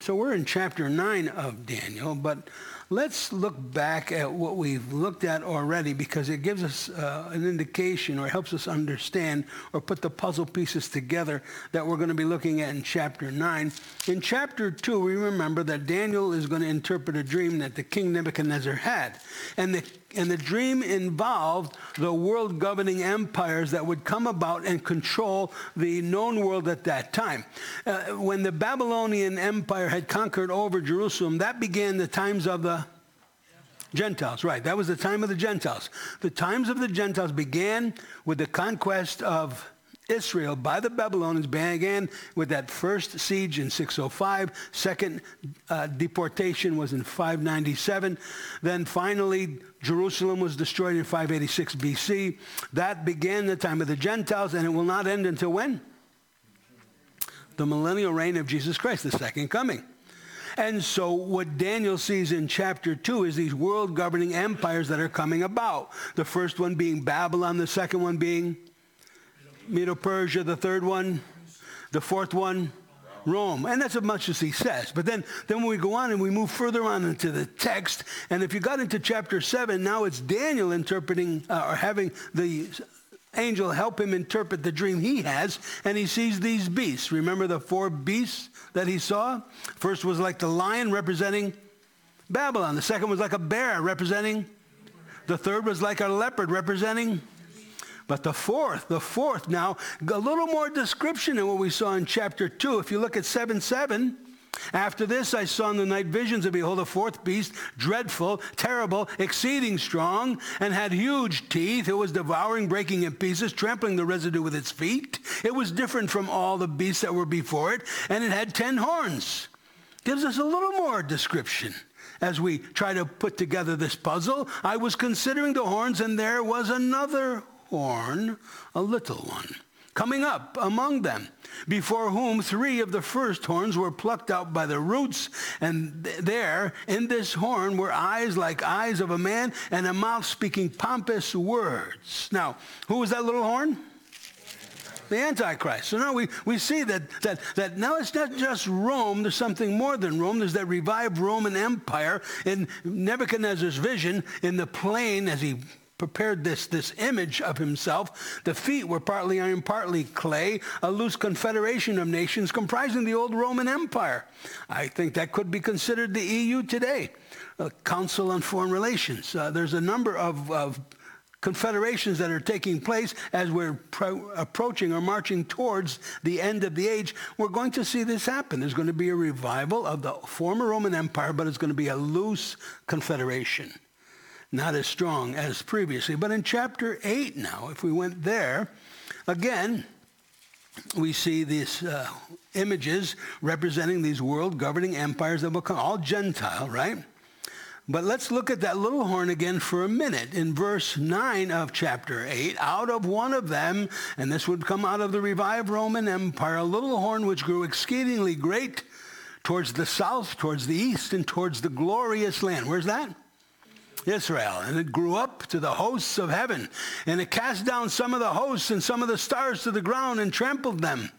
So we're in chapter 9 of Daniel, but let's look back at what we've looked at already because it gives us an indication or helps us understand or put the puzzle pieces together that we're going to be looking at in chapter 9. In chapter 2, we remember that Daniel is going to interpret a dream that the king Nebuchadnezzar had. And the dream involved the world governing empires that would come about and control the known world at that time. When the Babylonian Empire had conquered over Jerusalem, that began the times of the Gentiles. Right, that was the time of the Gentiles. The times of the Gentiles began with the conquest of Israel by the Babylonians, began with that first siege in 605. Second deportation was in 597. Then finally, Jerusalem was destroyed in 586 BC. That began the time of the Gentiles, and it will not end until when? The millennial reign of Jesus Christ, the second coming. And so what Daniel sees in chapter 2 is these world governing empires that are coming about. The first one being Babylon, the second one being Medo-Persia, the third one, the fourth one, Rome. And that's as much as he says. But then when we go on and we move further on into the text, and if you got into chapter 7, now it's Daniel interpreting or having the angel help him interpret the dream he has, and he sees these beasts. Remember the 4 beasts that he saw? First was like the lion representing Babylon. The second was like a bear representing. The third was like a leopard representing. But the fourth now, a little more description than what we saw in chapter 2. If you look at 7:7, after this I saw in the night visions, and behold, a fourth beast, dreadful, terrible, exceeding strong, and had huge teeth. It was devouring, breaking in pieces, trampling the residue with its feet. It was different from all the beasts that were before it, and it had 10 horns. Gives us a little more description. As we try to put together this puzzle, I was considering the horns, and there was another horn, a little one, coming up among them, before whom 3 of the first horns were plucked out by the roots, and there in this horn were eyes like eyes of a man, and a mouth speaking pompous words. Now, who was that little horn? The Antichrist. So now we see that now it's not just Rome, there's something more than Rome. There's that revived Roman Empire in Nebuchadnezzar's vision in the plain as he prepared this image of himself. The feet were partly iron, partly clay, a loose confederation of nations comprising the old Roman Empire. I think that could be considered the EU today, Council on Foreign Relations. There's a number of confederations that are taking place as we're approaching or marching towards the end of the age. We're going to see this happen. There's going to be a revival of the former Roman Empire, but it's going to be a loose confederation. Not as strong as previously. But in chapter 8 now, if we went there, again, we see these images representing these world governing empires that will come, all Gentile, right? But let's look at that little horn again for a minute. In verse 9 of chapter 8, out of one of them, and this would come out of the revived Roman Empire, a little horn which grew exceedingly great towards the south, towards the east, and towards the glorious land. Where's that? Israel. And it grew up to the hosts of heaven, and it cast down some of the hosts and some of the stars to the ground and trampled them.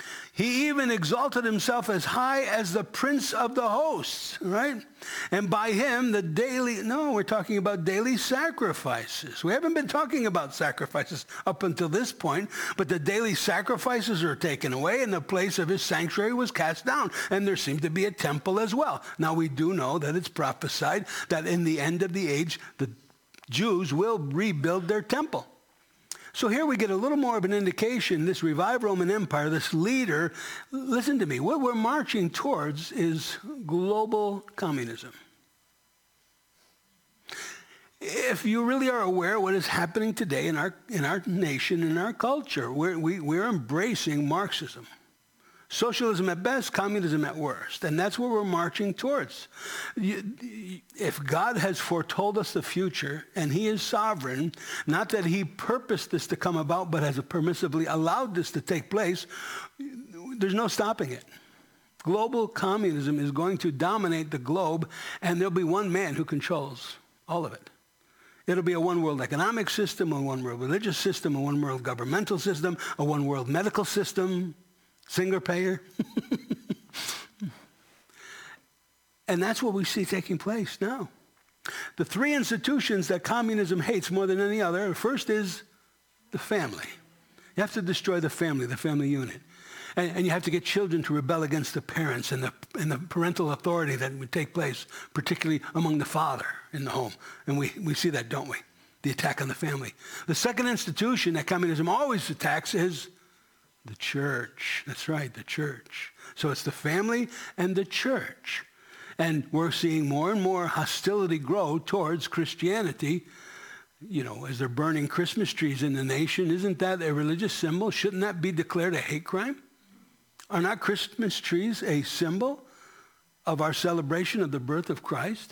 He even exalted himself as high as the prince of the hosts, right? And by him we're talking about daily sacrifices. We haven't been talking about sacrifices up until this point, but the daily sacrifices are taken away, and the place of his sanctuary was cast down. And there seemed to be a temple as well. Now we do know that it's prophesied that in the end of the age, the Jews will rebuild their temple. So here we get a little more of an indication, this revived Roman Empire, this leader, listen to me, what we're marching towards is global communism. If you really are aware of what is happening today in our nation, in our culture, we're embracing Marxism. Socialism at best, communism at worst. And that's what we're marching towards. If God has foretold us the future, and he is sovereign, not that he purposed this to come about, but has permissively allowed this to take place, there's no stopping it. Global communism is going to dominate the globe, and there'll be one man who controls all of it. It'll be a one-world economic system, a one-world religious system, a one-world governmental system, a one-world medical system, single payer. And that's what we see taking place now. The three institutions that communism hates more than any other, first is the family. You have to destroy the family unit. And you have to get children to rebel against the parents and the parental authority that would take place, particularly among the father in the home. And we see that, don't we? The attack on the family. The second institution that communism always attacks is the church. That's right, the church. So it's the family and the church. And we're seeing more and more hostility grow towards Christianity. You know, as they're burning Christmas trees in the nation, isn't that a religious symbol? Shouldn't that be declared a hate crime? Are not Christmas trees a symbol of our celebration of the birth of Christ?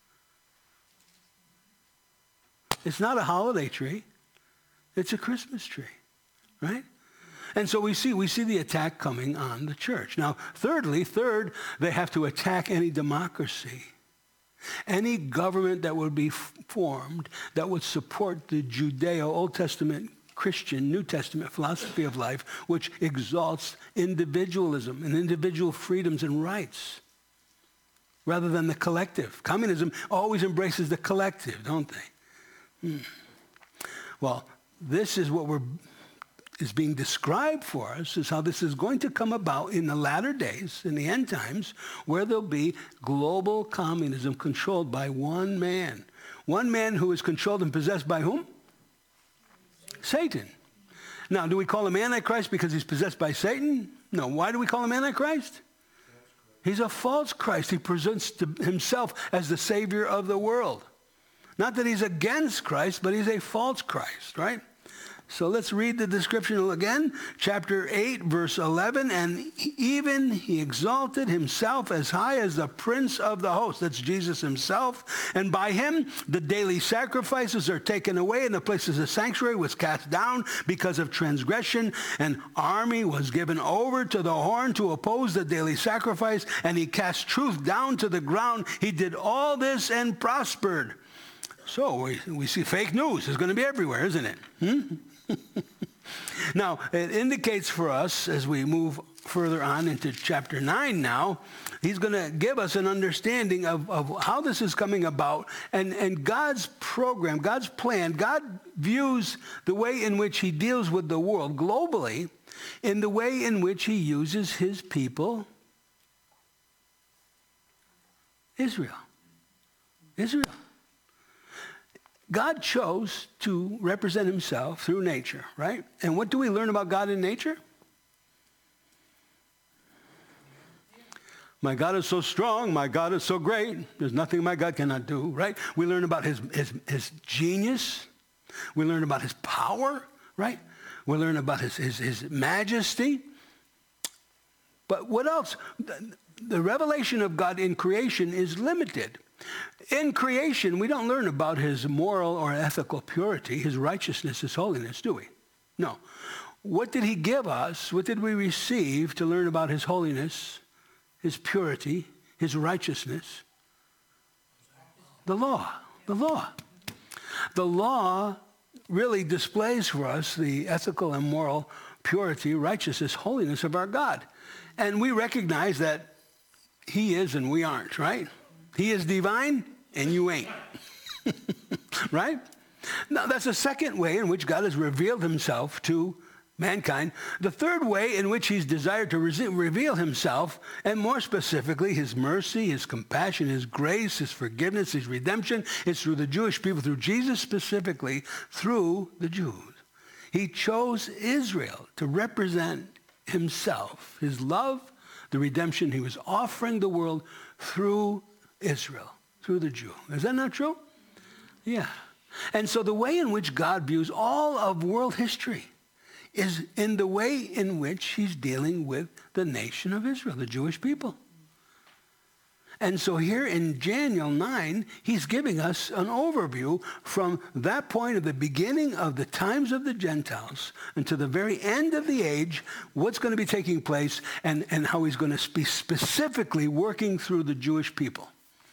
It's not a holiday tree. It's a Christmas tree, right? And so we see the attack coming on the church. Now, third, they have to attack any democracy, any government that would be formed that would support the Judeo, Old Testament, Christian, New Testament philosophy of life, which exalts individualism and individual freedoms and rights rather than the collective. Communism always embraces the collective, don't they? Well, this is what is being described for us, is how this is going to come about in the latter days, in the end times, where there'll be global communism controlled by one man. One man who is controlled and possessed by whom? Satan. Now, do we call him Antichrist because he's possessed by Satan? No. Why do we call him Antichrist? He's a false Christ. He presents himself as the Savior of the world. Not that he's against Christ, but he's a false Christ, right? So let's read the description again. Chapter 8, verse 11. And even he exalted himself as high as the prince of the host. That's Jesus himself. And by him, the daily sacrifices are taken away, and the place of the sanctuary was cast down because of transgression. An army was given over to the horn to oppose the daily sacrifice, and he cast truth down to the ground. He did all this and prospered. So we see fake news is going to be everywhere, isn't it? Now, it indicates for us, as we move further on into chapter 9 now, he's going to give us an understanding of how this is coming about and God's program, God's plan. God views the way in which he deals with the world globally in the way in which he uses his people, Israel. God chose to represent himself through nature, right? And what do we learn about God in nature? My God is so strong. My God is so great. There's nothing my God cannot do, right? We learn about his genius. We learn about his power, right? We learn about his majesty. But what else? The revelation of God in creation is limited. In creation, we don't learn about his moral or ethical purity, his righteousness, his holiness, do we? No. What did he give us? What did we receive to learn about his holiness, his purity, his righteousness? The law. The law. The law really displays for us the ethical and moral purity, righteousness, holiness of our God. And we recognize that he is and we aren't, right? He is divine, and you ain't. Right? Now, that's the second way in which God has revealed himself to mankind. The third way in which he's desired to reveal himself, and more specifically, his mercy, his compassion, his grace, his forgiveness, his redemption, is through the Jewish people, through Jesus specifically, through the Jews. He chose Israel to represent himself, his love, the redemption he was offering the world through Israel, through the Jew. Is that not true? Yeah. And so the way in which God views all of world history is in the way in which he's dealing with the nation of Israel, the Jewish people. And so here in Daniel 9, he's giving us an overview from that point of the beginning of the times of the Gentiles until the very end of the age, what's going to be taking place and how he's going to be specifically working through the Jewish people.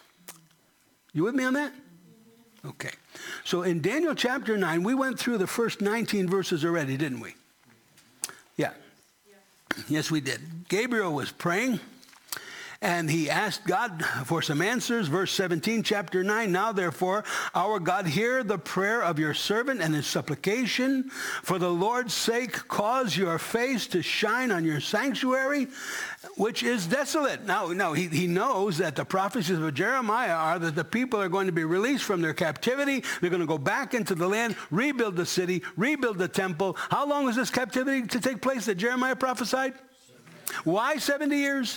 You with me on that? Okay. So in Daniel chapter 9, we went through the first 19 verses already, didn't we? Yeah. Yes, we did. Gabriel was praying, And he asked God for some answers. Verse 17, chapter 9, now therefore, our God, hear the prayer of your servant and his supplication. For the Lord's sake, cause your face to shine on your sanctuary, which is desolate. Now, he knows that the prophecies of Jeremiah are that the people are going to be released from their captivity. They're going to go back into the land, rebuild the city, rebuild the temple. How long is this captivity to take place that Jeremiah prophesied? Why 70 years?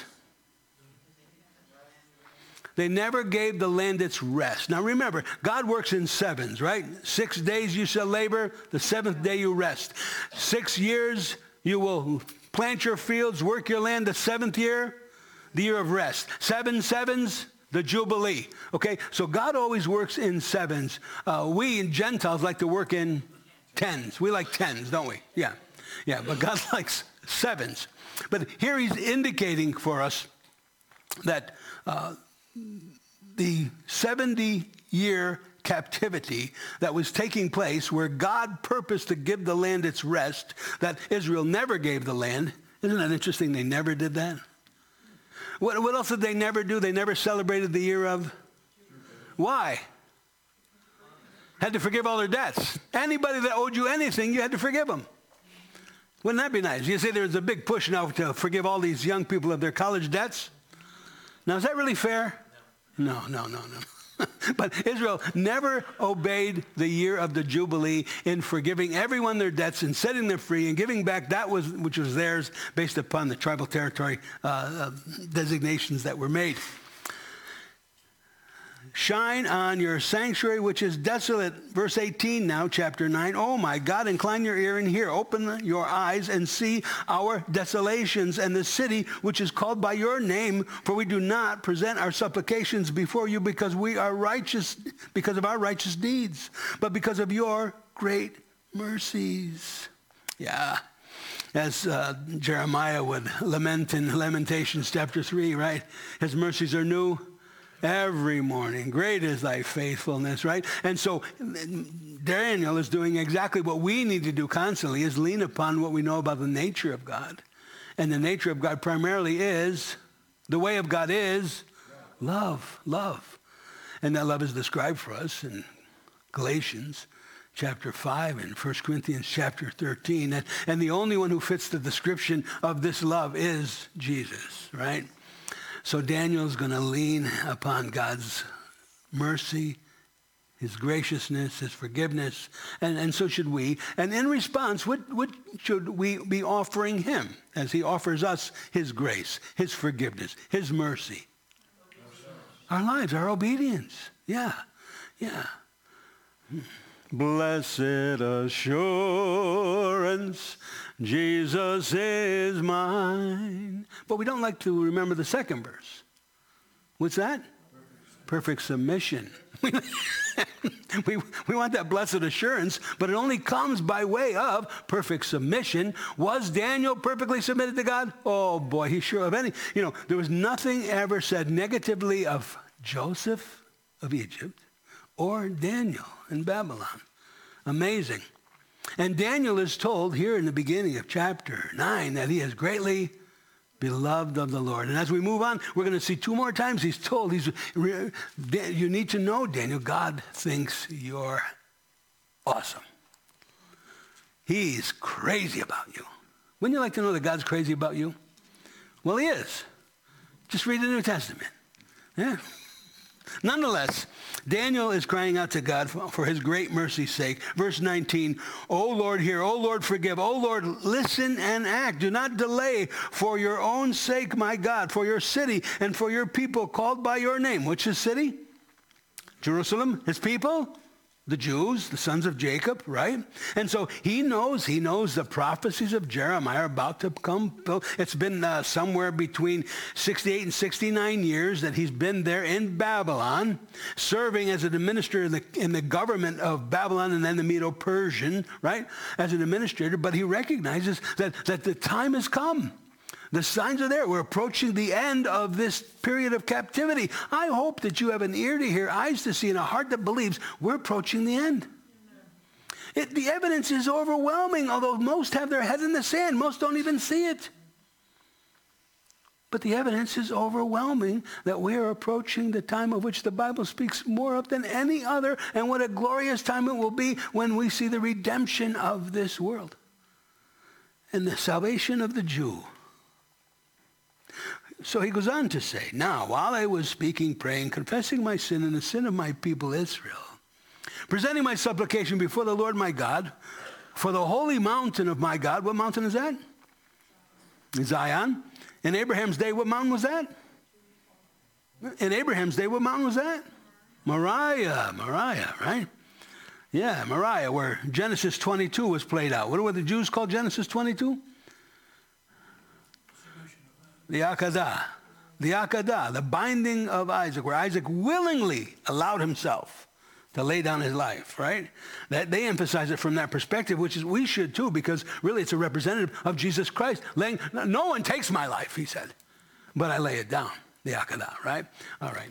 They never gave the land its rest. Now remember, God works in sevens, right? 6 days you shall labor, the seventh day you rest. 6 years you will plant your fields, work your land. The seventh year, the year of rest. 7 sevens, the Jubilee. Okay, so God always works in sevens. We Gentiles like to work in tens. We like tens, don't we? Yeah, but God likes sevens. But here he's indicating for us that the 70-year captivity that was taking place where God purposed to give the land its rest, that Israel never gave the land. Isn't that interesting? They never did that. What else did they never do? They never celebrated the year of? Why? Had to forgive all their debts. Anybody that owed you anything, you had to forgive them. Wouldn't that be nice? You say there's a big push now to forgive all these young people of their college debts. Now, is that really fair? No. But Israel never obeyed the year of the Jubilee in forgiving everyone their debts and setting them free and giving back which was theirs based upon the tribal territory designations that were made. Shine on your sanctuary, which is desolate. Verse 18 now, chapter 9. Oh, my God, incline your ear and hear. Open your eyes and see our desolations and the city which is called by your name. For we do not present our supplications before you because we are righteous, because of our righteous deeds, but because of your great mercies. Yeah. As Jeremiah would lament in Lamentations chapter 3, right? His mercies are new every morning. Great is thy faithfulness, right? And so Daniel is doing exactly what we need to do constantly, is lean upon what we know about the nature of God. And the nature of God primarily is, the way of God is love. And that love is described for us in Galatians chapter 5 and 1 Corinthians chapter 13. And the only one who fits the description of this love is Jesus, right? So Daniel's going to lean upon God's mercy, his graciousness, his forgiveness, and so should we. And in response, what should we be offering him as he offers us his grace, his forgiveness, his mercy? Our lives, our obedience. Yeah. Blessed assurance, Jesus is mine. But we don't like to remember the second verse. What's that? Perfect submission. We want that blessed assurance, but it only comes by way of perfect submission. Was Daniel perfectly submitted to God? Oh boy, he sure of any. There was nothing ever said negatively of Joseph of Egypt or Daniel in Babylon. Amazing. And Daniel is told here in the beginning of chapter 9 that he is greatly beloved of the Lord. And as we move on, we're going to see 2 more times he's told, you need to know, Daniel, God thinks you're awesome. He's crazy about you. Wouldn't you like to know that God's crazy about you? Well, he is. Just read the New Testament. Yeah. Nonetheless, Daniel is crying out to God for his great mercy's sake. Verse 19, O Lord, hear. O Lord, forgive. O Lord, listen and act. Do not delay for your own sake, my God, for your city and for your people called by your name. Which is city? Jerusalem. His people? The Jews, the sons of Jacob, right? And so he knows the prophecies of Jeremiah are about to come. It's been somewhere between 68 and 69 years that he's been there in Babylon, serving as an administrator in the government of Babylon and then the Medo-Persian, right? As an administrator, but he recognizes that the time has come. The signs are there. We're approaching the end of this period of captivity. I hope that you have an ear to hear, eyes to see, and a heart that believes we're approaching the end. The evidence is overwhelming, although most have their head in the sand. Most don't even see it. But the evidence is overwhelming that we are approaching the time of which the Bible speaks more of than any other, and what a glorious time it will be when we see the redemption of this world and the salvation of the Jew. So he goes on to say, now, while I was speaking, praying, confessing my sin and the sin of my people Israel, presenting my supplication before the Lord my God, for the holy mountain of my God. What mountain is that? Zion. In Abraham's day, what mountain was that? In Abraham's day, what mountain was that? Moriah, right? Yeah, Moriah, where Genesis 22 was played out. What do the Jews call Genesis 22? The Akedah, the binding of Isaac, where Isaac willingly allowed himself to lay down his life, right? That they emphasize it from that perspective, which is we should too, because really it's a representative of Jesus Christ. No one takes my life, he said, but I lay it down, the Akedah, right? All right.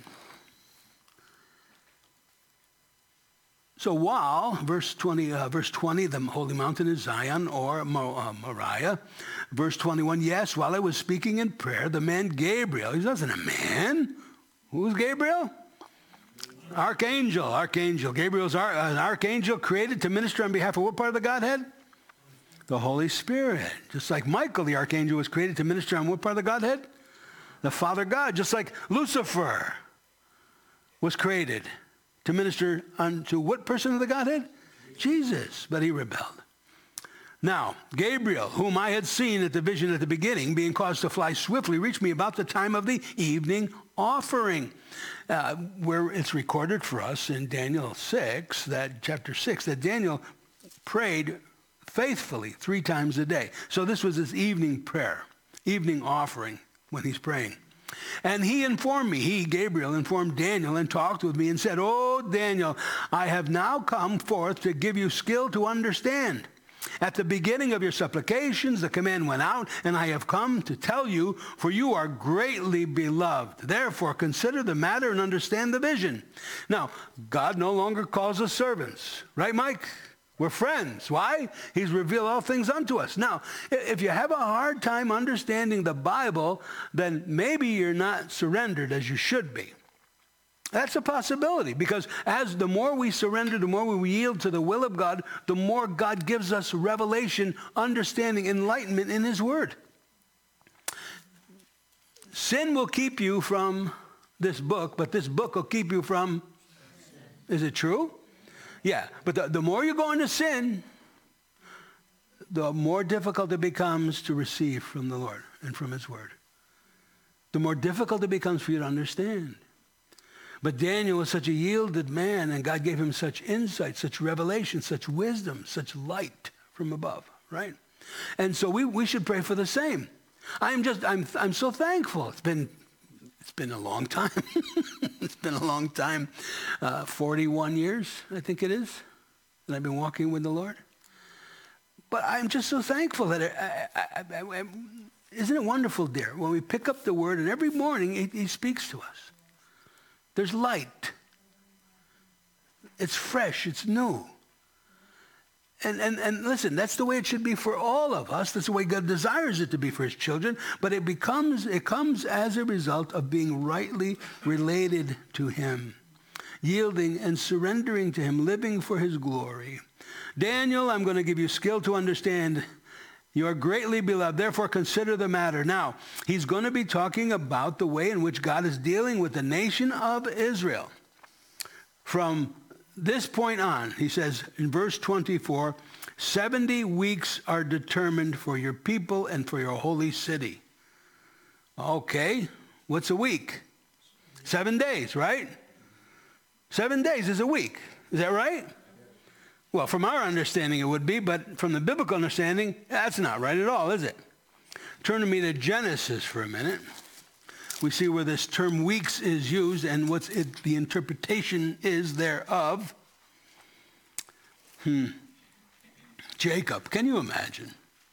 So while, verse 20, the holy mountain is Zion or Moriah. Verse 21, yes, while I was speaking in prayer, the man Gabriel, he wasn't a man. Who's Gabriel? Archangel. Gabriel's an archangel created to minister on behalf of what part of the Godhead? The Holy Spirit. Just like Michael, the archangel, was created to minister on what part of the Godhead? The Father God. Just like Lucifer was created to minister unto what person of the Godhead? Jesus. But he rebelled. Now, Gabriel, whom I had seen at the vision at the beginning, being caused to fly swiftly, reached me about the time of the evening offering, where it's recorded for us in Daniel 6, chapter 6, that Daniel prayed faithfully 3 times a day. So this was his evening prayer, evening offering when he's praying. And he informed me, Gabriel, informed Daniel and talked with me and said, "Oh, Daniel, I have now come forth to give you skill to understand. At the beginning of your supplications, the command went out, and I have come to tell you, for you are greatly beloved. Therefore, consider the matter and understand the vision." Now, God no longer calls us servants. Right, Mike? We're friends. Why? He's revealed all things unto us. Now, if you have a hard time understanding the Bible, then maybe you're not surrendered as you should be. That's a possibility, because as the more we surrender, the more we yield to the will of God, the more God gives us revelation, understanding, enlightenment in his word. Sin will keep you from this book, but this book will keep you from, is it true? Yeah, but the more you go into sin, the more difficult it becomes to receive from the Lord and from his word. The more difficult it becomes for you to understand. But Daniel was such a yielded man, and God gave him such insight, such revelation, such wisdom, such light from above, right? And so we should pray for the same. I'm so thankful. It's been a long time. It's been a long time. 41 years, I think it is, that I've been walking with the Lord. But I'm just so thankful that isn't it wonderful, dear, when we pick up the word and every morning he speaks to us. There's light. It's fresh. It's new. And listen, that's the way it should be for all of us. That's the way God desires it to be for his children. But it comes as a result of being rightly related to him, yielding and surrendering to him, living for his glory. Daniel, I'm going to give you skill to understand. You are greatly beloved, therefore consider the matter. Now, he's going to be talking about the way in which God is dealing with the nation of Israel. From this point on, he says in verse 24, 70 weeks are determined for your people and for your holy city. Okay, what's a week? 7 days, right? 7 days is a week. Is that right? Well, from our understanding it would be, but from the biblical understanding, that's not right at all, is it? Turn to me to Genesis for a minute. We see where this term weeks is used and the interpretation is thereof. Jacob, can you imagine?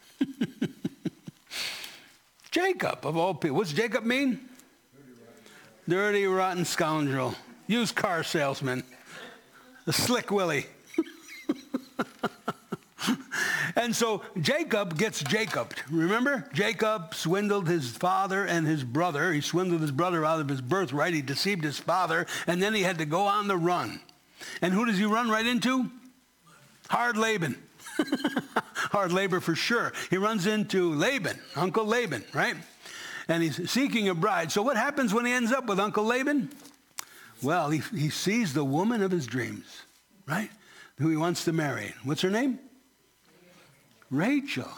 Jacob, of all people. What's Jacob mean? Dirty, rotten scoundrel. Used car salesman. A slick Willie. And so Jacob gets Jacobed. Remember? Jacob swindled his father and his brother. He swindled his brother out of his birthright. He deceived his father. And then he had to go on the run. And who does he run right into? Hard Laban. Hard labor for sure. He runs into Laban, Uncle Laban, right? And he's seeking a bride. So what happens when he ends up with Uncle Laban? Well, he sees the woman of his dreams, right? Who he wants to marry. What's her name? Rachel.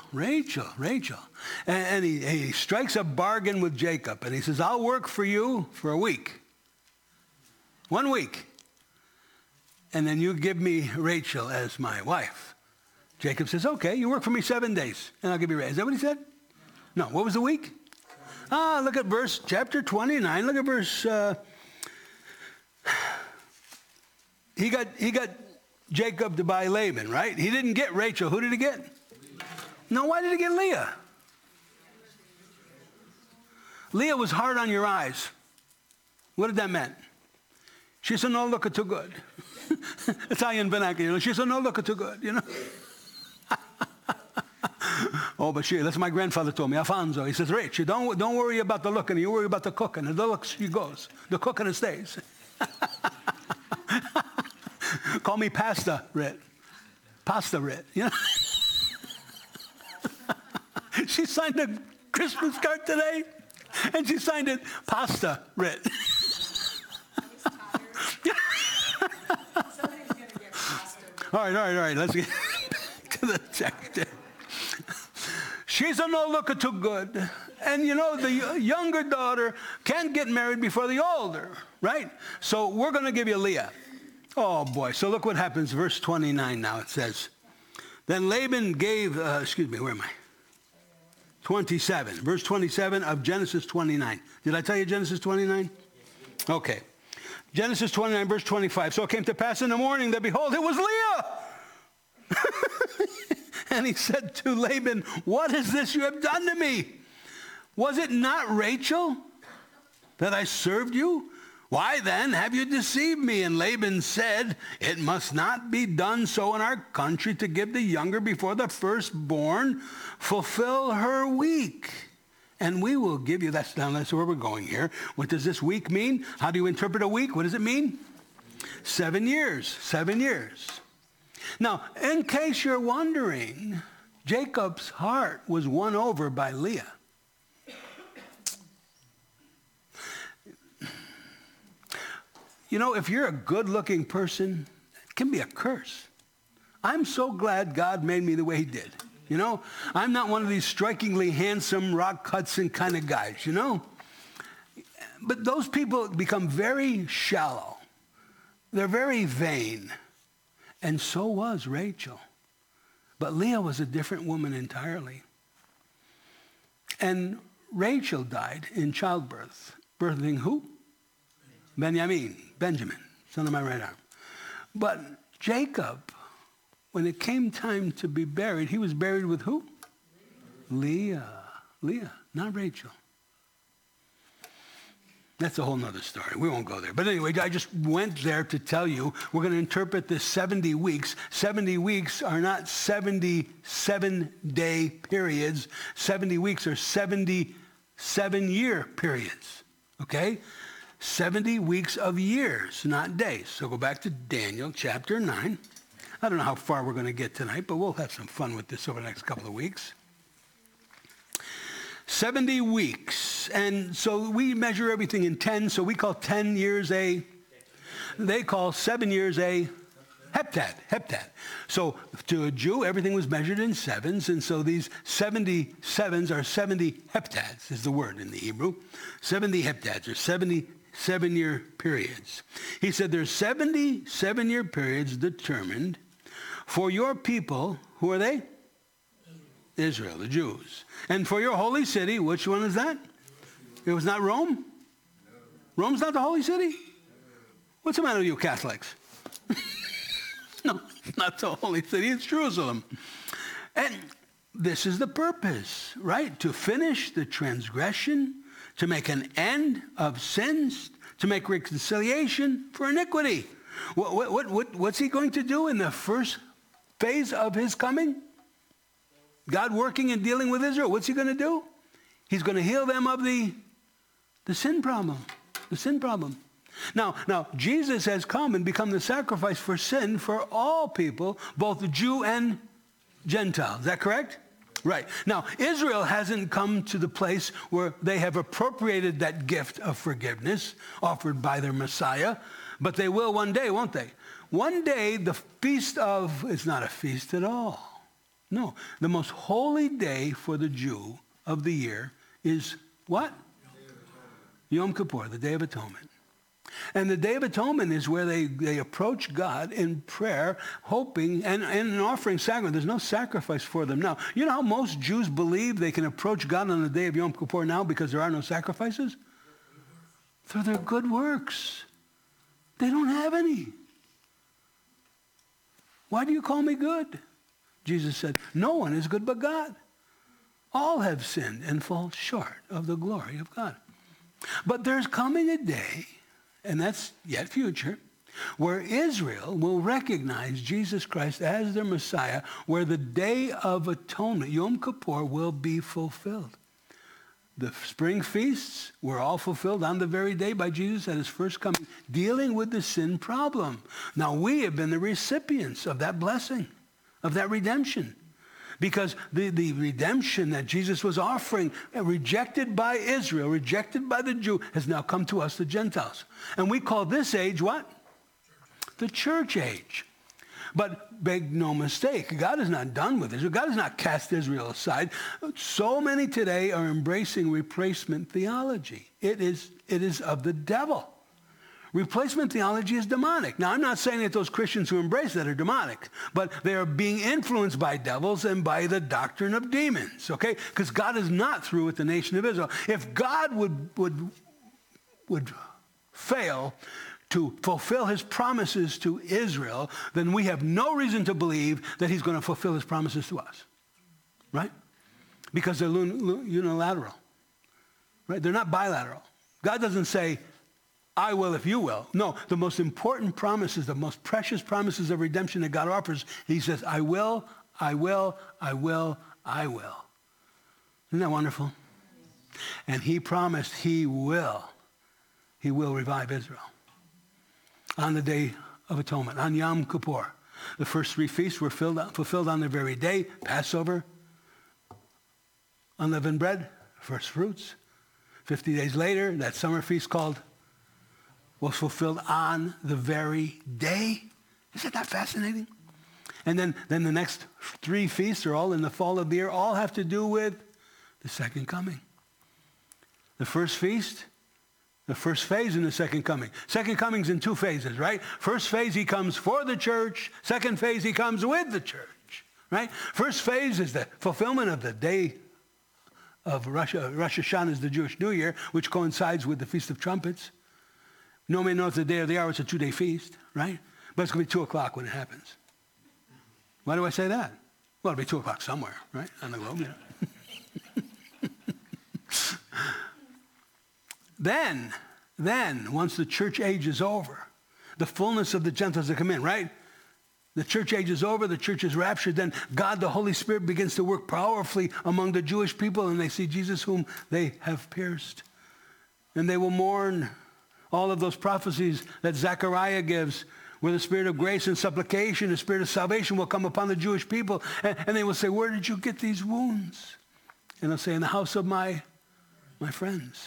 And he strikes a bargain with Jacob. And he says, I'll work for you for a week. 1 week. And then you give me Rachel as my wife. Jacob says, okay, you work for me 7 days, and I'll give you Rachel. Is that what he said? No, what was the week? Look at chapter 29. Look at verse, he got Jacob to buy Laban, right? He didn't get Rachel. Who did he get? No, why did he get Leah? Leah was hard on your eyes. What did that mean? She said, no looking too good. Italian vernacular. She said, no looking too good, you know. Oh, but that's my grandfather told me, Alfonso. He says, Rich, don't worry about the looking. You worry about the cooking. And the look, she goes. The cooking, it stays. Call me Pasta Rit. Pasta Rit, you know. She signed a Christmas card today, and she signed it Pasta Rit. All right. Let's get to the text. She's a no looker too good. And you know, the younger daughter can't get married before the older, right? So we're going to give you Leah. Oh, boy. So look what happens. Verse 29 now it says, then Laban gave, where am I? 27. Verse 27 of Genesis 29. Did I tell you Genesis 29? Okay. Genesis 29, verse 25. So it came to pass in the morning that, behold, it was Leah. And he said to Laban, what is this you have done to me? Was it not Rachel that I served you? Why then have you deceived me? And Laban said, it must not be done so in our country to give the younger before the firstborn. Fulfill her week. And we will give you, that's where we're going here. What does this week mean? How do you interpret a week? What does it mean? 7 years. 7 years. Now, in case you're wondering, Jacob's heart was won over by Leah. You know, if you're a good-looking person, it can be a curse. I'm so glad God made me the way he did. You know, I'm not one of these strikingly handsome Rock Hudson kind of guys, you know. But those people become very shallow. They're very vain. And so was Rachel. But Leah was a different woman entirely. And Rachel died in childbirth. Birthing who? Benjamin, son of my right arm. But Jacob, when it came time to be buried, he was buried with who? Leah, not Rachel. That's a whole nother story. We won't go there. But anyway, I just went there to tell you we're going to interpret this 70 weeks. 70 weeks are not 77-day periods. 70 weeks are 77-year periods. Okay? 70 weeks of years, not days. So go back to Daniel chapter 9. I don't know how far we're going to get tonight, but we'll have some fun with this over the next couple of weeks. 70 weeks. And so we measure everything in 10. So we call 10 years they call 7 years a heptad. So to a Jew, everything was measured in sevens. And so these 70 sevens are 70 heptads is the word in the Hebrew. 70 heptads are 77-year periods. He said there's 77-year periods determined for your people. Who are they? Israel, the Jews. And for your holy city, which one is that? It was not Rome? Rome's not the holy city? What's the matter with you Catholics? No, it's not the holy city, it's Jerusalem. And this is the purpose, right? To finish the transgression, to make an end of sins, to make reconciliation for iniquity. What's he going to do in the first phase of his coming? God working and dealing with Israel. What's he going to do? He's going to heal them of the sin problem. The sin problem. Now, Jesus has come and become the sacrifice for sin for all people, both Jew and Gentile. Is that correct? Right. Now, Israel hasn't come to the place where they have appropriated that gift of forgiveness offered by their Messiah, but they will one day, won't they? One day, the feast of, it's not a feast at all. No, the most holy day for the Jew of the year is what? Yom Kippur, the Day of Atonement. And the Day of Atonement is where they approach God in prayer, hoping, and offering sacrifice. There's no sacrifice for them now. You know how most Jews believe they can approach God on the day of Yom Kippur now because there are no sacrifices? Through their good works. They don't have any. Why do you call me good? Jesus said, no one is good but God. All have sinned and fall short of the glory of God. But there's coming a day, and that's yet future, where Israel will recognize Jesus Christ as their Messiah, where the Day of Atonement, Yom Kippur, will be fulfilled. The spring feasts were all fulfilled on the very day by Jesus at his first coming, dealing with the sin problem. Now we have been the recipients of that blessing, of that redemption. Because the redemption that Jesus was offering, rejected by Israel, rejected by the Jew, has now come to us, the Gentiles. And we call this age what? The church age. But make no mistake, God is not done with Israel. God has not cast Israel aside. So many today are embracing replacement theology. It is of the devil. Replacement theology is demonic. Now, I'm not saying that those Christians who embrace that are demonic, but they are being influenced by devils and by the doctrine of demons, okay? Because God is not through with the nation of Israel. If God would fail to fulfill his promises to Israel, then we have no reason to believe that he's going to fulfill his promises to us, right? Because they're unilateral, right? They're not bilateral. God doesn't say, I will if you will. No, the most important promises, the most precious promises of redemption that God offers, he says, I will, I will, I will, I will. Isn't that wonderful? And he promised he will revive Israel on the Day of Atonement, on Yom Kippur. The first three feasts were fulfilled on the very day: Passover, unleavened bread, first fruits. 50 days later, that summer feast was fulfilled on the very day. Isn't that fascinating? And then the next three feasts are all in the fall of the year, all have to do with the second coming. The first feast, the first phase in the second coming. Second coming's in two phases, right? First phase, he comes for the church. Second phase, he comes with the church, right? First phase is the fulfillment of the day of Rosh Hashanah, is the Jewish New Year, which coincides with the Feast of Trumpets. No man knows the day or the hour. It's a 2-day feast, right? But it's going to be 2 o'clock when it happens. Why do I say that? Well, it'll be 2 o'clock somewhere, right? On the globe, yeah. Then, once the church age is over, the fullness of the Gentiles will come in, right? The church age is over, the church is raptured, then God, the Holy Spirit, begins to work powerfully among the Jewish people, and they see Jesus whom they have pierced. And they will mourn all of those prophecies that Zechariah gives, where the spirit of grace and supplication, the spirit of salvation will come upon the Jewish people. And they will say, where did you get these wounds? And they'll say, in the house of my friends.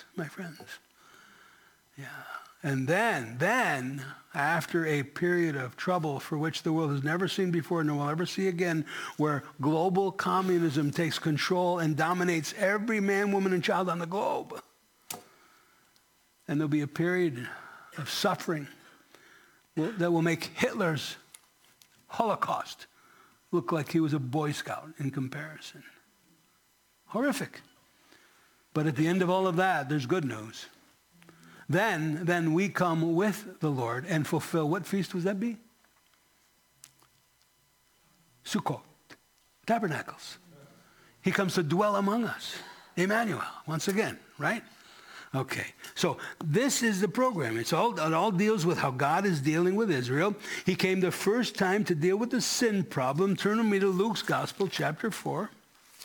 Yeah. And then, after a period of trouble for which the world has never seen before nor will ever see again, where global communism takes control and dominates every man, woman, and child on the globe, and there'll be a period of suffering that will make Hitler's Holocaust look like he was a Boy Scout in comparison. Horrific. But at the end of all of that, there's good news. Then we come with the Lord and fulfill, what feast would that be? Sukkot, tabernacles. He comes to dwell among us. Emmanuel, once again, right? Okay, so this is the program. It all deals with how God is dealing with Israel. He came the first time to deal with the sin problem. Turn with me to Luke's Gospel, chapter 4.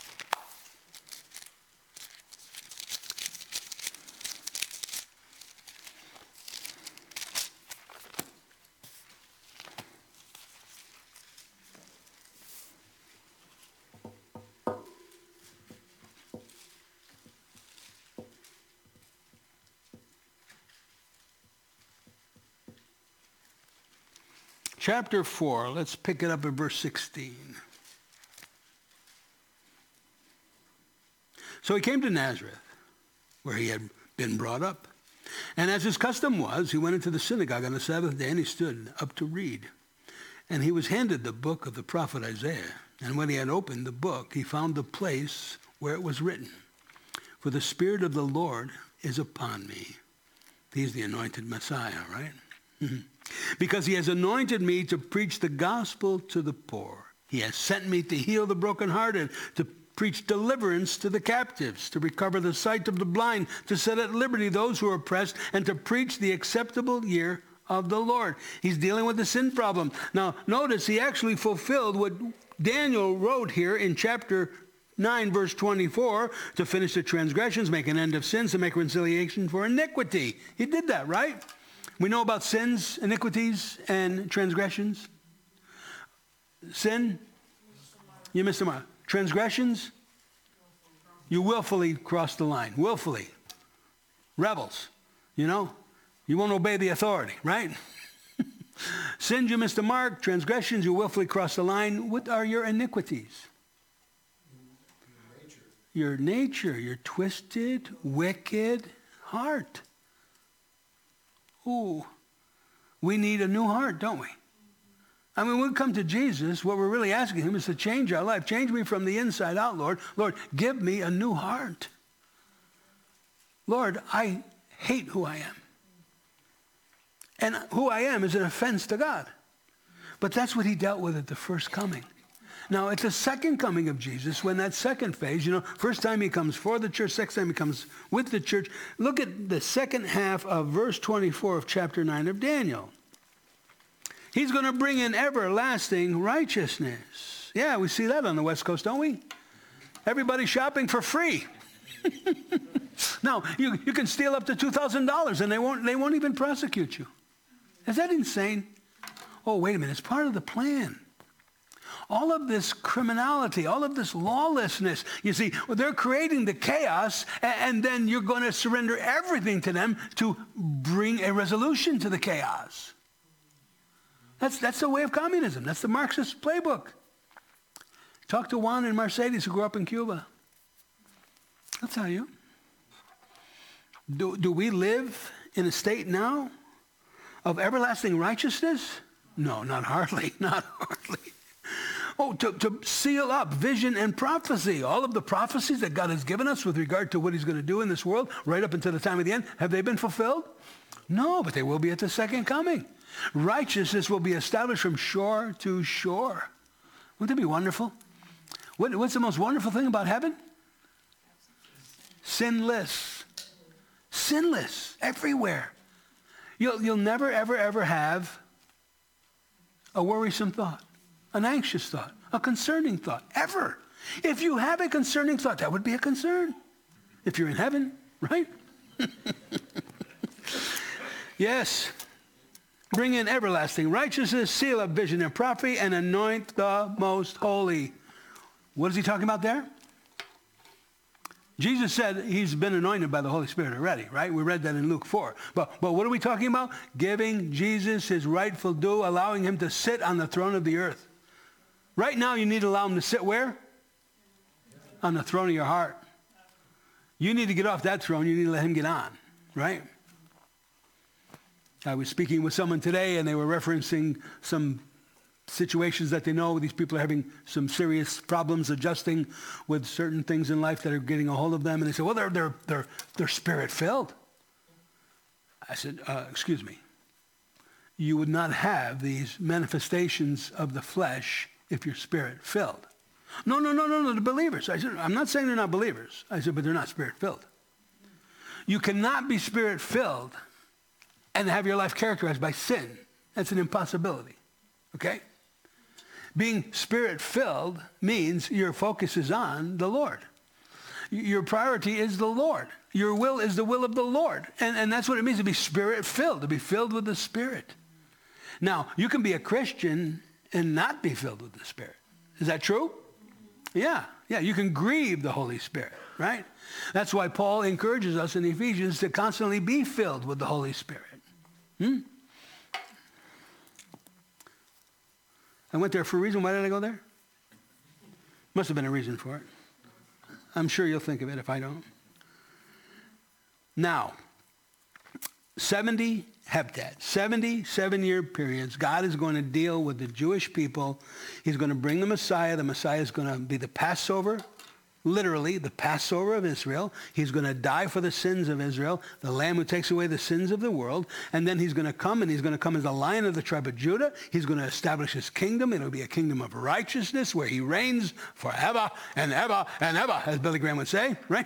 chapter 4. Let's pick it up at verse 16. So he came to Nazareth, where he had been brought up. And as his custom was, he went into the synagogue on the Sabbath day, and he stood up to read. And he was handed the book of the prophet Isaiah. And when he had opened the book, he found the place where it was written, "For the Spirit of the Lord is upon me." He's the anointed Messiah, right? "Because he has anointed me to preach the gospel to the poor. He has sent me to heal the brokenhearted, to preach deliverance to the captives, to recover the sight of the blind, to set at liberty those who are oppressed, and to preach the acceptable year of the Lord." He's dealing with the sin problem. Now, notice he actually fulfilled what Daniel wrote here in chapter 9, verse 24, to finish the transgressions, make an end of sins, to make reconciliation for iniquity. He did that, right? We know about sins, iniquities, and transgressions. Sin, you missed the mark. Transgressions, you willfully cross the line. Willfully. Rebels, you know. You won't obey the authority, right? Sins, you missed the mark. Transgressions, you willfully cross the line. What are your iniquities? Your nature, your twisted, wicked heart. Ooh, we need a new heart, don't we? I mean, when we come to Jesus, what we're really asking him is to change our life. Change me from the inside out, Lord. Lord, give me a new heart. Lord, I hate who I am. And who I am is an offense to God. But that's what he dealt with at the first coming. Now, at the second coming of Jesus, when that second phase, you know, first time he comes for the church, second time he comes with the church. Look at the second half of verse 24 of chapter 9 of Daniel. He's going to bring in everlasting righteousness. Yeah, we see that on the West Coast, don't we? Everybody shopping for free. Now, you can steal up to $2,000 and they won't even prosecute you. Is that insane? Oh, wait a minute. It's part of the plan. All of this criminality, all of this lawlessness, you see, they're creating the chaos, and then you're going to surrender everything to them to bring a resolution to the chaos. That's the way of communism. That's the Marxist playbook. Talk to Juan and Mercedes who grew up in Cuba. I'll tell you. Do we live in a state now of everlasting righteousness? No, not hardly, not hardly. Oh, to seal up vision and prophecy. All of the prophecies that God has given us with regard to what he's going to do in this world, right up until the time of the end, have they been fulfilled? No, but they will be at the second coming. Righteousness will be established from shore to shore. Wouldn't that be wonderful? What's the most wonderful thing about heaven? Sinless. Sinless everywhere. You'll never, ever, ever have a worrisome thought, an anxious thought, a concerning thought, ever. If you have a concerning thought, that would be a concern. If you're in heaven, right? Yes. Bring in everlasting righteousness, seal up vision and prophecy, and anoint the most holy. What is he talking about there? Jesus said he's been anointed by the Holy Spirit already, right? We read that in Luke 4. But what are we talking about? Giving Jesus his rightful due, allowing him to sit on the throne of the earth. Right now, you need to allow him to sit where? On the throne of your heart. You need to get off that throne. You need to let him get on, right? I was speaking with someone today, and they were referencing some situations that they know these people are having some serious problems adjusting with certain things in life that are getting a hold of them. And they said, well, they're spirit-filled. I said, excuse me. You would not have these manifestations of the flesh if you're spirit-filled. No, the believers. I said, I'm not saying they're not believers. I said, but they're not spirit-filled. You cannot be spirit-filled and have your life characterized by sin. That's an impossibility. Okay? Being spirit-filled means your focus is on the Lord. Your priority is the Lord. Your will is the will of the Lord. And that's what it means to be spirit-filled, to be filled with the Spirit. Now, you can be a Christian and not be filled with the Spirit. Is that true? Yeah, you can grieve the Holy Spirit, right? That's why Paul encourages us in Ephesians to constantly be filled with the Holy Spirit. I went there for a reason. Why did I go there? Must have been a reason for it. I'm sure you'll think of it if I don't. Now, 70 heptad, 77-year periods, God is going to deal with the Jewish people. He's going to bring the Messiah. The Messiah is going to be the Passover, literally the Passover of Israel. He's going to die for the sins of Israel, the Lamb who takes away the sins of the world. And then he's going to come, and he's going to come as the Lion of the tribe of Judah. He's going to establish his kingdom. It'll be a kingdom of righteousness where he reigns forever and ever and ever, as Billy Graham would say, right?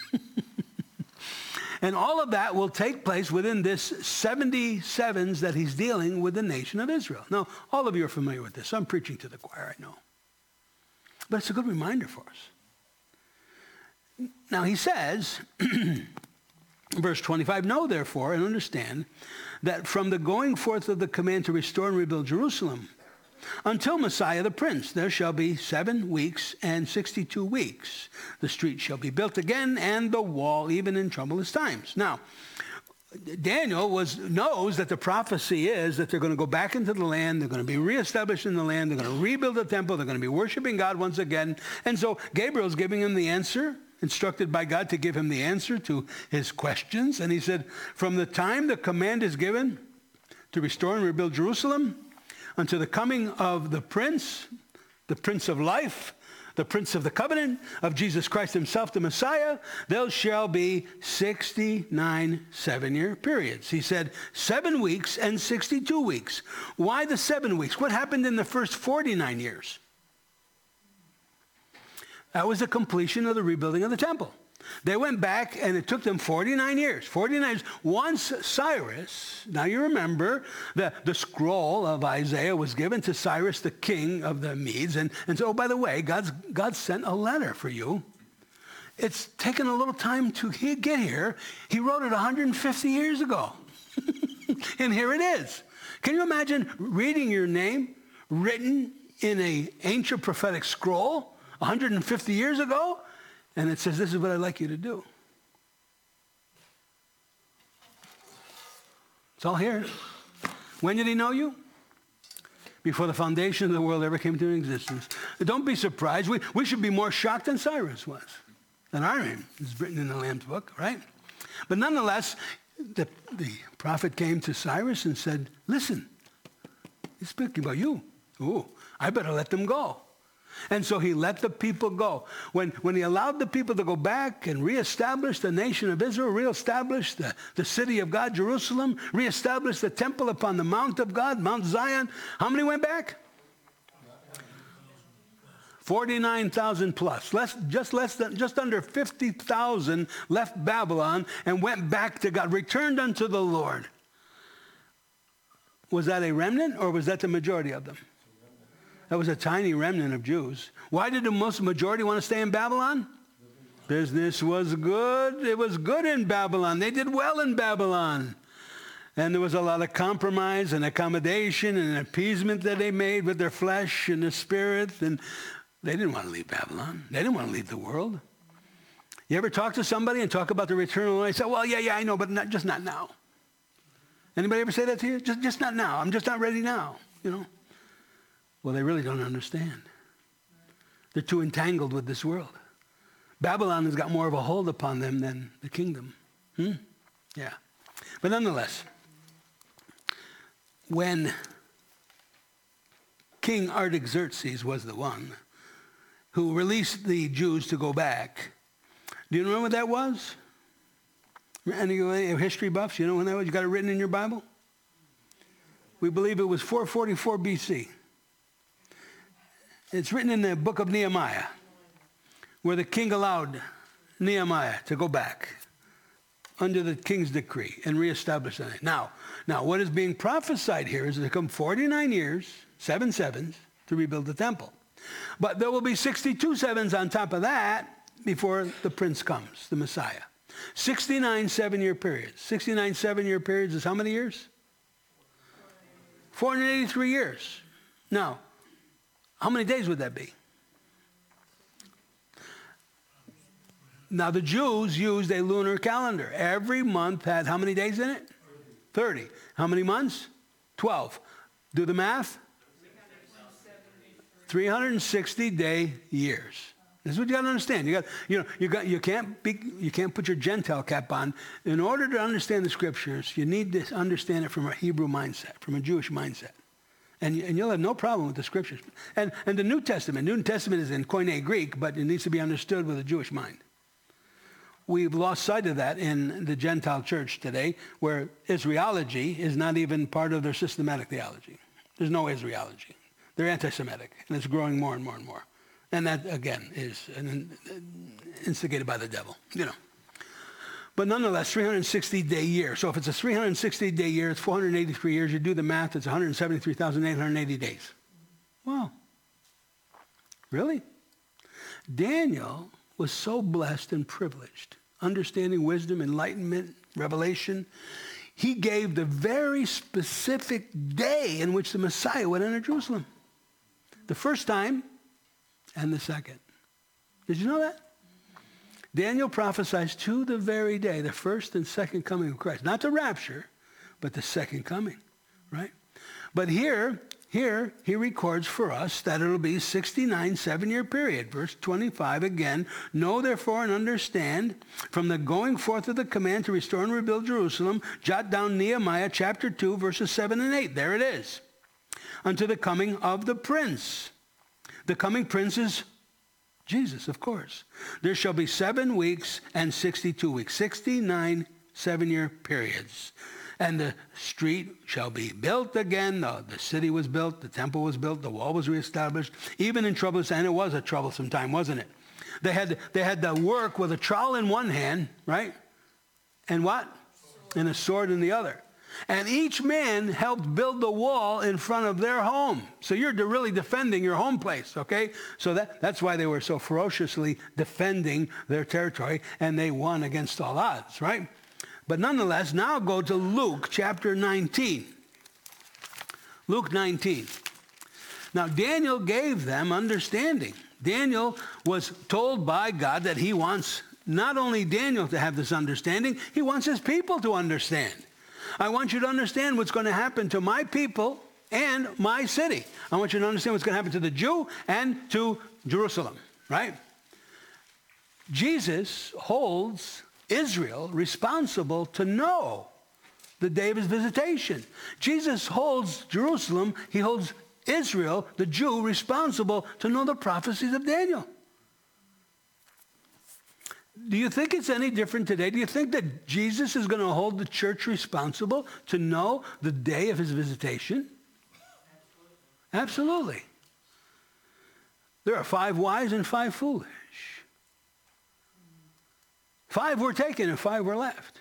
And all of that will take place within this 77s that he's dealing with the nation of Israel. Now, all of you are familiar with this. I'm preaching to the choir, I know. But it's a good reminder for us. Now, he says, verse 25, know therefore and understand that from the going forth of the command to restore and rebuild Jerusalem until Messiah the Prince, there shall be 7 weeks and 62 weeks. The street shall be built again, and the wall even in troublous times. Now, Daniel knows that the prophecy is that they're going to go back into the land. They're going to be reestablished in the land. They're going to rebuild the temple. They're going to be worshiping God once again. And so Gabriel's giving him the answer, instructed by God to give him the answer to his questions. And he said, from the time the command is given to restore and rebuild Jerusalem until the coming of the Prince of life, the Prince of the covenant, of Jesus Christ himself, the Messiah, there shall be 69 7-year periods. He said 7 weeks and 62 weeks. Why the 7 weeks? What happened in the first 49 years? That was the completion of the rebuilding of the temple. They went back, and it took them 49 years. 49 years. Once Cyrus, now you remember, the scroll of Isaiah was given to Cyrus, the king of the Medes. And so, oh, by the way, God sent a letter for you. It's taken a little time to get here. He wrote it 150 years ago. And here it is. Can you imagine reading your name written in an ancient prophetic scroll 150 years ago? And it says, this is what I'd like you to do. It's all here. When did he know you? Before the foundation of the world ever came into existence. Don't be surprised. We should be more shocked than Cyrus was. Than our name is written in the Lamb's book, right? But nonetheless, the prophet came to Cyrus and said, listen, he's speaking about you. Oh, I better let them go. And so he let the people go. When he allowed the people to go back and reestablish the nation of Israel, reestablish the city of God, Jerusalem, reestablish the temple upon the Mount of God, Mount Zion, how many went back? 49,000 plus. Just under 50,000 left Babylon and went back to God, returned unto the Lord. Was that a remnant, or was that the majority of them? That was a tiny remnant of Jews. Why did the majority want to stay in Babylon? Business was good. It was good in Babylon. They did well in Babylon. And there was a lot of compromise and accommodation and appeasement that they made with their flesh and their spirit. And they didn't want to leave Babylon. They didn't want to leave the world. You ever talk to somebody and talk about their eternal life? Say, well, yeah, I know, but just not now. Anybody ever say that to you? Just not now. I'm just not ready now, you know. Well, they really don't understand. They're too entangled with this world. Babylon has got more of a hold upon them than the kingdom. Yeah. But nonetheless, when King Artaxerxes was the one who released the Jews to go back, do you remember what that was? Any history buffs? You know when that was? You got it written in your Bible? We believe it was 444 BC. It's written in the book of Nehemiah, where the king allowed Nehemiah to go back under the king's decree and reestablish it. Now, what is being prophesied here is to come 49 years, 7 sevens, to rebuild the temple. But there will be 62 sevens on top of that before the prince comes, the Messiah. 69 7-year periods. 69 7-year periods is how many years? 483 years. Now, how many days would that be? Now, the Jews used a lunar calendar. Every month had how many days in it? 30. How many months? 12. Do the math. 360-day years. This is what you got to understand. You can't put your Gentile cap on. In order to understand the scriptures, you need to understand it from a Hebrew mindset, from a Jewish mindset. And you'll have no problem with the scriptures. And the New Testament is in Koine Greek, but it needs to be understood with a Jewish mind. We've lost sight of that in the Gentile church today, where Israelology is not even part of their systematic theology. There's no Israelology. They're anti-Semitic, and it's growing more and more and more. And that, again, is instigated by the devil, But nonetheless, 360-day year. So if it's a 360-day year, it's 483 years. You do the math, it's 173,880 days. Wow. Really? Daniel was so blessed and privileged, understanding wisdom, enlightenment, revelation. He gave the very specific day in which the Messiah would enter Jerusalem. The first time and the second. Did you know that? Daniel prophesies to the very day, the first and second coming of Christ. Not the rapture, but the second coming, right? But here he records for us that it'll be 69 7-year period. Verse 25 again, know therefore and understand from the going forth of the command to restore and rebuild Jerusalem, jot down Nehemiah chapter 2, verses 7 and 8. There it is. Unto the coming of the prince. The coming prince is Jesus, of course. There shall be 7 weeks and 62 weeks, 69 7-year periods. And the street shall be built again. The city was built, the temple was built, the wall was reestablished, even in troublous, and it was a troublesome time, wasn't it? They had to work with a trowel in one hand, right? And what? And a sword in the other. And each man helped build the wall in front of their home. So you're really defending your home place, okay? So that's why they were so ferociously defending their territory, and they won against all odds, right? But nonetheless, now go to Luke chapter 19. Luke 19. Now, Daniel gave them understanding. Daniel was told by God that he wants not only Daniel to have this understanding, he wants his people to understand. I want you to understand what's going to happen to my people and my city. I want you to understand what's going to happen to the Jew and to Jerusalem, right? Jesus holds Israel responsible to know the day of his visitation. Jesus holds Jerusalem, he holds Israel, the Jew, responsible to know the prophecies of Daniel. Do you think it's any different today? Do you think that Jesus is going to hold the church responsible to know the day of his visitation? Absolutely. There are 5 wise and 5 foolish. 5 were taken and 5 were left.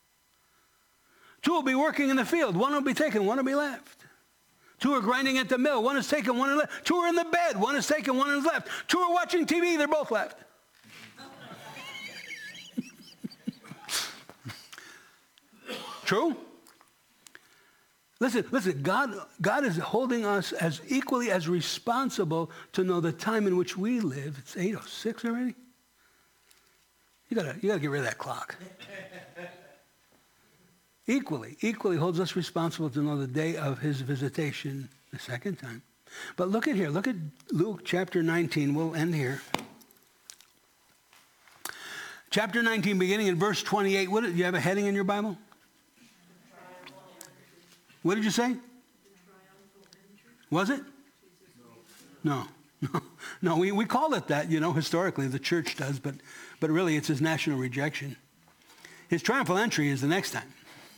2 will be working in the field. 1 will be taken, 1 will be left. 2 are grinding at the mill. 1 is taken, 1 is left. 2 are in the bed. 1 is taken, 1 is left. 2 are watching TV. They're both left. True? Listen, God is holding us as equally as responsible to know the time in which we live. It's 8:06 already. You gotta get rid of that clock. Equally holds us responsible to know the day of his visitation the second time. But look at here. Look at Luke chapter 19. We'll end here. Chapter 19, beginning in verse 28. Do you have a heading in your Bible? What did you say? Was it? No. We call it that, historically, the church does, but really it's his national rejection. His triumphal entry is the next time.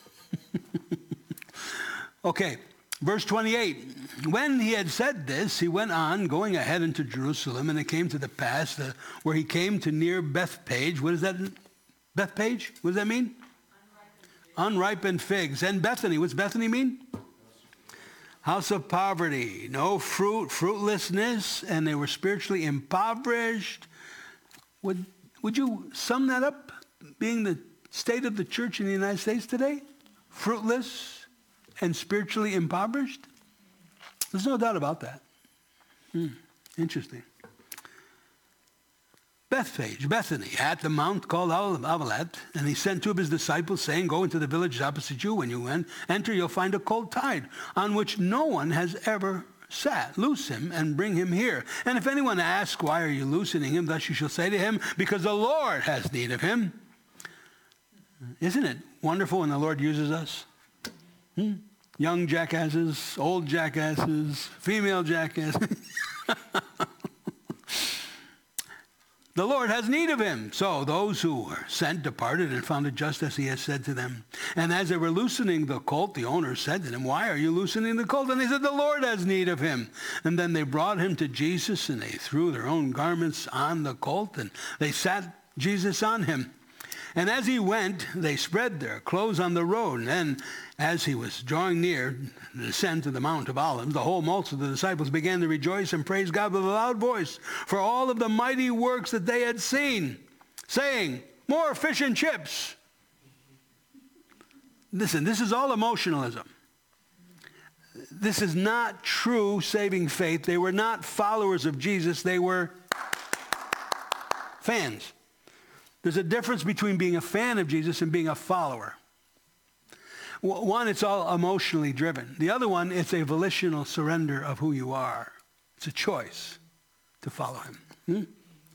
Okay, verse 28. When he had said this, he went on, going ahead into Jerusalem, and it came to the pass where he came to near Bethpage. What is that? Bethpage? What does that mean? Unripened figs. And Bethany. What's Bethany mean? House of poverty. No fruit, fruitlessness, and they were spiritually impoverished. Would you sum that up, being the state of the church in the United States today? Fruitless and spiritually impoverished? There's no doubt about that. Interesting. Bethphage, Bethany, at the mount called Olivet, and he sent 2 of his disciples, saying, go into the villages opposite you. When you enter, you'll find a colt tied, on which no one has ever loose him and bring him here. And if anyone asks, why are you loosening him? Thus you shall say to him, because the Lord has need of him. Isn't it wonderful when the Lord uses us? Young jackasses, old jackasses, female jackasses. The Lord has need of him. So those who were sent departed and found it just as he had said to them. And as they were loosening the colt, the owner said to them, why are you loosening the colt? And they said, the Lord has need of him. And then they brought him to Jesus, and they threw their own garments on the colt, and they sat Jesus on him. And as he went, they spread their clothes on the road. And then, as he was drawing near the descent to the Mount of Olives, the whole multitude of the disciples began to rejoice and praise God with a loud voice for all of the mighty works that they had seen, saying, more fish and chips. Listen, this is all emotionalism. This is not true saving faith. They were not followers of Jesus. They were fans. There's a difference between being a fan of Jesus and being a follower. One, it's all emotionally driven. The other one, it's a volitional surrender of who you are. It's a choice to follow him.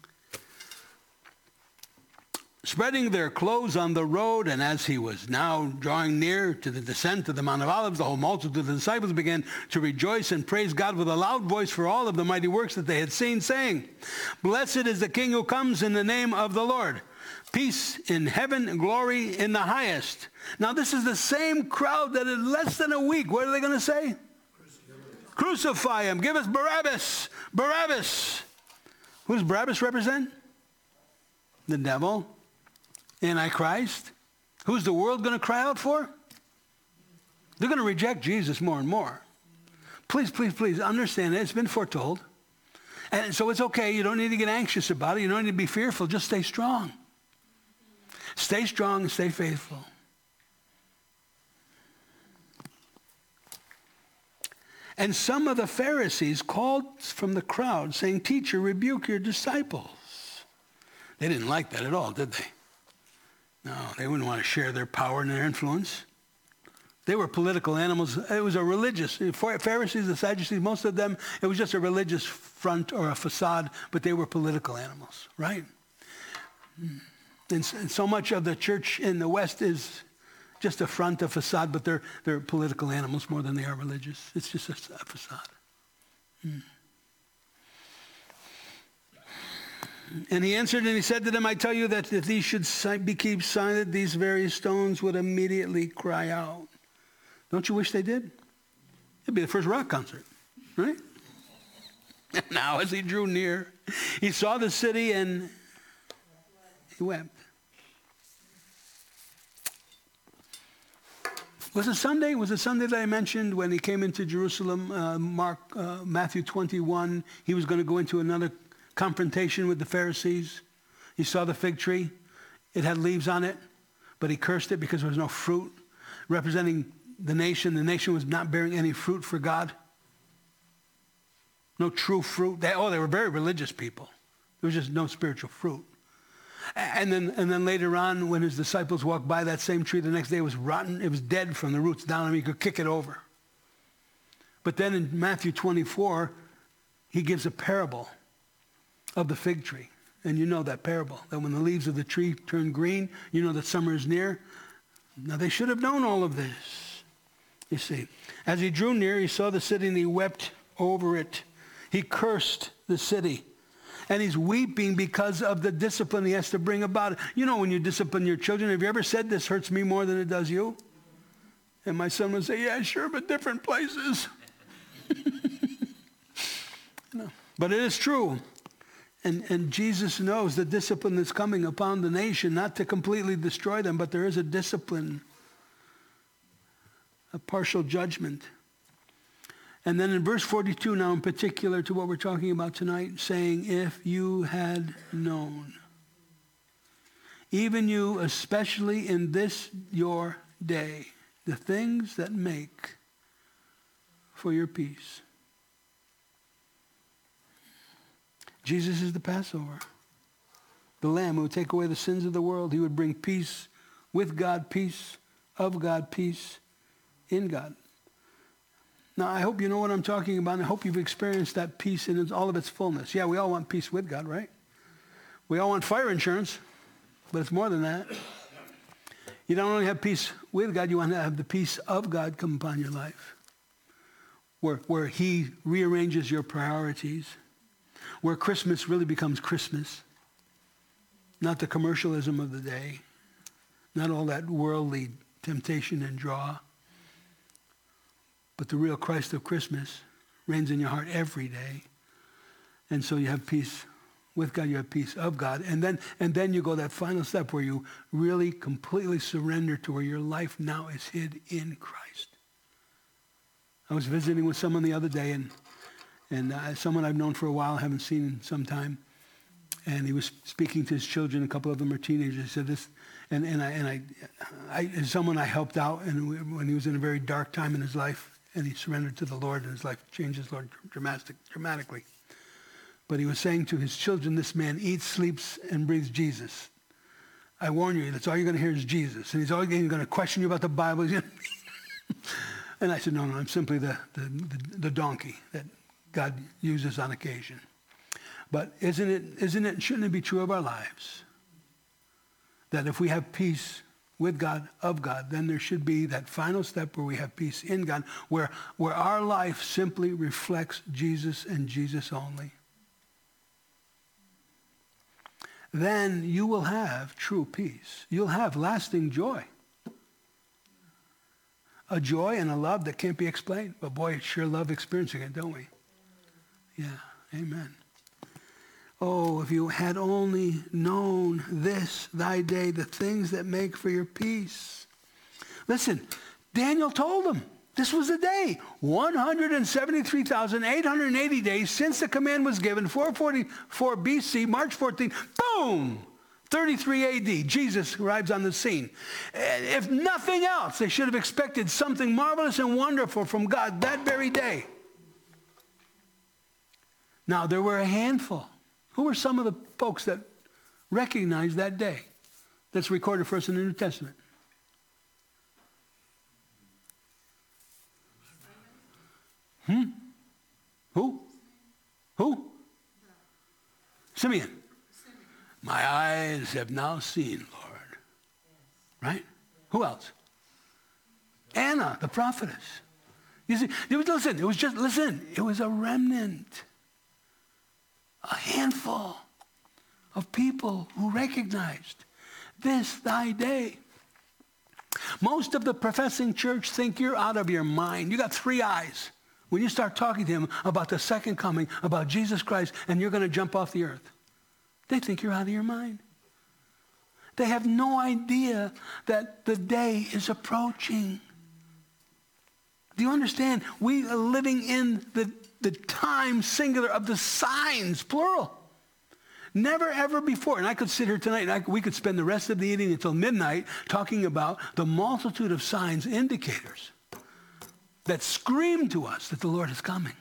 Spreading their clothes on the road, and as he was now drawing near to the descent of the Mount of Olives, the whole multitude of the disciples began to rejoice and praise God with a loud voice for all of the mighty works that they had seen, saying, blessed is the King who comes in the name of the Lord. Peace in heaven, glory in the highest. Now this is the same crowd that in less than a week, what are they going to say? Crucify him. Give us Barabbas. Barabbas. Who does Barabbas represent? The devil. Antichrist. Who's the world going to cry out for? They're going to reject Jesus more and more. Please, please, please understand it. It's been foretold. And so it's okay. You don't need to get anxious about it. You don't need to be fearful. Just stay strong. Stay strong and stay faithful. And some of the Pharisees called from the crowd, saying, teacher, rebuke your disciples. They didn't like that at all, did they? No, they wouldn't want to share their power and their influence. They were political animals. It was a religious, Pharisees, the Sadducees, most of them, it was just a religious front or a facade, but they were political animals, right? And so much of the church in the West is just a front, a facade, but they're political animals more than they are religious. It's just a facade. And he answered and he said to them, I tell you that if these should be kept silent, these very stones would immediately cry out. Don't you wish they did? It'd be the first rock concert, right? And now as he drew near, he saw the city and he wept. Was it Sunday? Was it Sunday that I mentioned when he came into Jerusalem, Matthew 21, he was going to go into another confrontation with the Pharisees. He saw the fig tree. It had leaves on it, but he cursed it because there was no fruit. Representing the nation was not bearing any fruit for God. No true fruit. They were very religious people. There was just no spiritual fruit. And then later on, when his disciples walked by that same tree, the next day it was rotten. It was dead from the roots down. I mean, you could kick it over. But then in Matthew 24, he gives a parable of the fig tree. And you know that parable, that when the leaves of the tree turn green, you know that summer is near. Now, they should have known all of this, you see. As he drew near, he saw the city and he wept over it. He cursed the city. And he's weeping because of the discipline he has to bring about. You know, when you discipline your children, have you ever said, this hurts me more than it does you? And my son would say, yeah, sure, but different places. No. But it is true. And Jesus knows the discipline that's coming upon the nation, not to completely destroy them, but there is a discipline, a partial judgment. And then in verse 42 now, in particular to what we're talking about tonight, saying, if you had known, even you, especially in this your day, the things that make for your peace. Jesus is the Passover, the Lamb who would take away the sins of the world. He would bring peace with God, peace of God, peace in God. Now, I hope you know what I'm talking about, and I hope you've experienced that peace in all of its fullness. Yeah, we all want peace with God, right? We all want fire insurance, but it's more than that. You don't only have peace with God, you want to have the peace of God come upon your life, where he rearranges your priorities, where Christmas really becomes Christmas, not the commercialism of the day, not all that worldly temptation and draw, but the real Christ of Christmas reigns in your heart every day. And so you have peace with God, you have peace of God. And then you go that final step where you really completely surrender to where your life now is hid in Christ. I was visiting with someone the other day, and someone I've known for a while, haven't seen in some time. And he was speaking to his children. A couple of them are teenagers. He said this, as someone I helped out, and when he was in a very dark time in his life, and he surrendered to the Lord, and his life changed his Lord dramatically. But he was saying to his children, this man eats, sleeps, and breathes Jesus. I warn you, that's all you're going to hear is Jesus. And he's always going to question you about the Bible. And I said, no, I'm simply the donkey that God uses on occasion. But shouldn't it be true of our lives? That if we have peace with God, of God, then there should be that final step where we have peace in God, where our life simply reflects Jesus and Jesus only. Then you will have true peace. You'll have lasting joy. A joy and a love that can't be explained. But boy, sure love experiencing it, don't we? Yeah, amen. Oh, if you had only known this, thy day, the things that make for your peace. Listen, Daniel told them, this was the day. 173,880 days since the command was given, 444 BC, March 14th, boom! 33 AD, Jesus arrives on the scene. If nothing else, they should have expected something marvelous and wonderful from God that very day. Now, there were a handful. Who were some of the folks that recognized that day that's recorded for us in the New Testament? Who? Simeon. My eyes have now seen, Lord. Right? Who else? Anna, the prophetess. You see, it was a remnant. A handful of people who recognized this thy day. Most of the professing church think you're out of your mind. You got three eyes. When you start talking to them about the second coming, about Jesus Christ, and you're going to jump off the earth, they think you're out of your mind. They have no idea that the day is approaching. Do you understand? We are living in the time singular of the signs, plural. Never ever before. And I could sit here tonight and we could spend the rest of the evening until midnight talking about the multitude of signs, indicators that scream to us that the Lord is coming.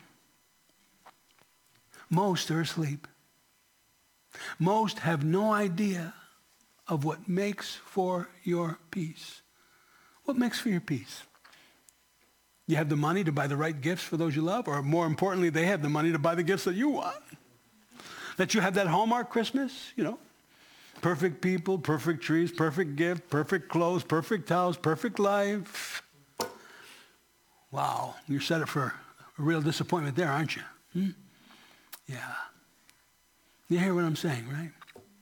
Most are asleep. Most have no idea of what makes for your peace. What makes for your peace? You have the money to buy the right gifts for those you love, or more importantly, they have the money to buy the gifts that you want. That you have that Hallmark Christmas, perfect people, perfect trees, perfect gift, perfect clothes, perfect house, perfect life. Wow, you're set up for a real disappointment there, aren't you? Yeah. You hear what I'm saying, right?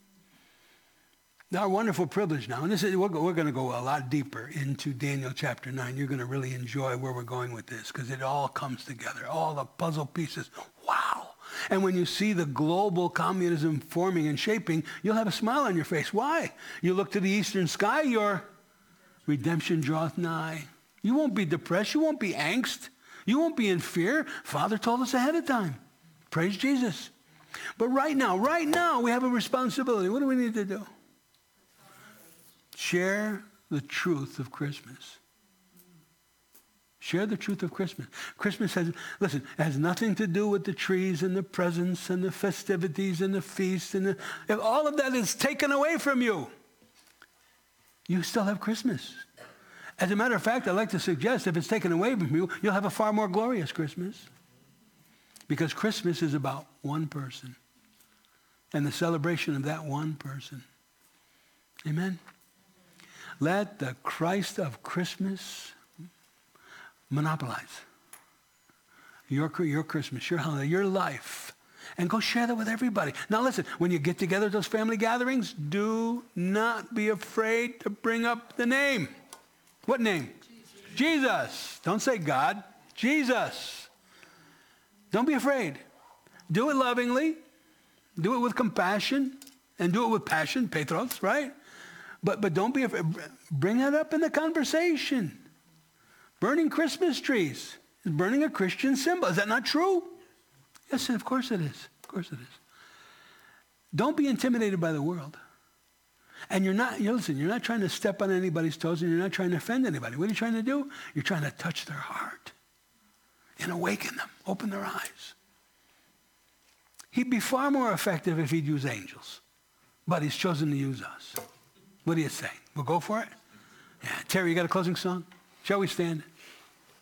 Our wonderful privilege now, and we're going to go a lot deeper into Daniel chapter 9. You're going to really enjoy where we're going with this because it all comes together, all the puzzle pieces. Wow. And when you see the global communism forming and shaping, you'll have a smile on your face. Why? You look to the eastern sky, your redemption draweth nigh. You won't be depressed. You won't be angst. You won't be in fear. Father told us ahead of time. Praise Jesus. But right now, we have a responsibility. What do we need to do? Share the truth of Christmas. Share the truth of Christmas. Christmas has nothing to do with the trees and the presents and the festivities and the feasts. If all of that is taken away from you, you still have Christmas. As a matter of fact, I'd like to suggest if it's taken away from you, you'll have a far more glorious Christmas. Because Christmas is about one person and the celebration of that one person. Amen? Let the Christ of Christmas monopolize your Christmas, your holiday, your life. And go share that with everybody. Now listen, when you get together at those family gatherings, do not be afraid to bring up the name. What name? Jesus. Don't say God. Jesus. Don't be afraid. Do it lovingly. Do it with compassion. And do it with passion, Petros, right? But don't be afraid. Bring it up in the conversation. Burning Christmas trees is burning a Christian symbol. Is that not true? Yes, of course it is. Of course it is. Don't be intimidated by the world. And you're not trying to step on anybody's toes, and you're not trying to offend anybody. What are you trying to do? You're trying to touch their heart and awaken them, open their eyes. He'd be far more effective if he'd use angels. But he's chosen to use us. What do you say? We'll go for it? Yeah. Terry, you got a closing song? Shall we stand?